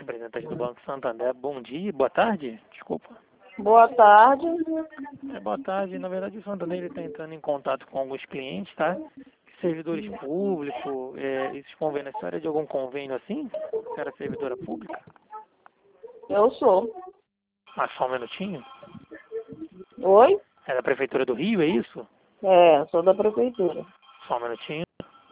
Representante do Banco Santander, bom dia, boa tarde, desculpa. Boa tarde. Boa tarde, na verdade o Santander está entrando em contato com alguns clientes, tá? Servidores públicos, esses convênios, a senhora é de algum convênio assim? A senhora é servidora pública? Eu sou. Ah, só um minutinho. Oi? É da Prefeitura do Rio, é isso? É, sou da prefeitura. Só um minutinho.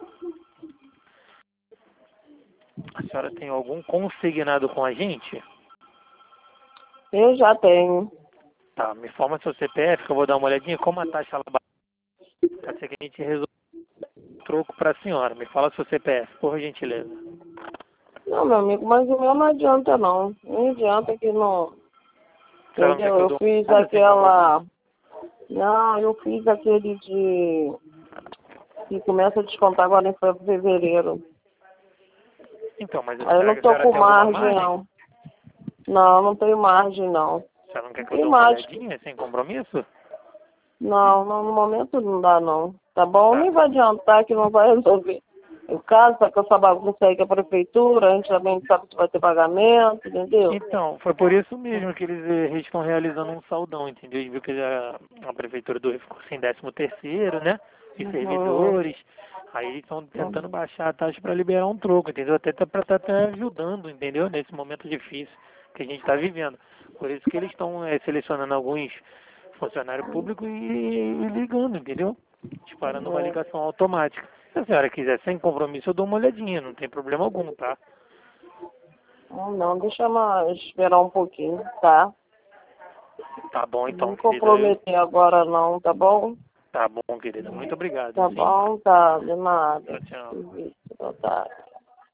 A senhora tem algum consignado com a gente? Eu já tenho. Tá, me informa seu CPF que eu vou dar uma olhadinha como a taxa ela bate. Pode ser que a gente resolva o troco para a senhora. Me fala seu CPF, por gentileza. Não, meu amigo, mas o meu não adianta não. Não adianta que não. A senhora não quer Entendeu? que eu Eu dou fiz nada sem aquela. compromisso? Não, eu fiz aquele de. Que começa a descontar agora em fevereiro. Então, mas a Aí eu não tô senhora com tem alguma margem, margem? não. Não, não tenho margem, não. A senhora não quer que eu Tem dê uma margem. olhadinha sem compromisso? Não, no momento não dá, não. Tá bom? Tá. Nem vai adiantar que não vai resolver. O caso tá com essa bagunça aí com a prefeitura, a gente também sabe que vai ter pagamento, entendeu? Então, foi por isso mesmo que eles estão realizando um saldão, entendeu? A gente viu que a Prefeitura do Rio ficou sem 13º, né? E Uhum. servidores. Aí eles estão tentando baixar a taxa para liberar um troco, entendeu? Até para estar até ajudando, entendeu? Nesse momento difícil que a gente está vivendo. Por isso que eles estão selecionando alguns funcionários públicos e ligando, entendeu? Disparando uma É. ligação automática. Se a senhora quiser sem compromisso, eu dou uma olhadinha, não tem problema algum, tá? Não, não, deixa eu esperar um pouquinho, tá? Tá bom Não então, me querida. comprometer agora não, tá bom? Tá bom, querida. Muito obrigado, Tá sim. bom, tá, de nada. Tchau, tchau. Boa tarde.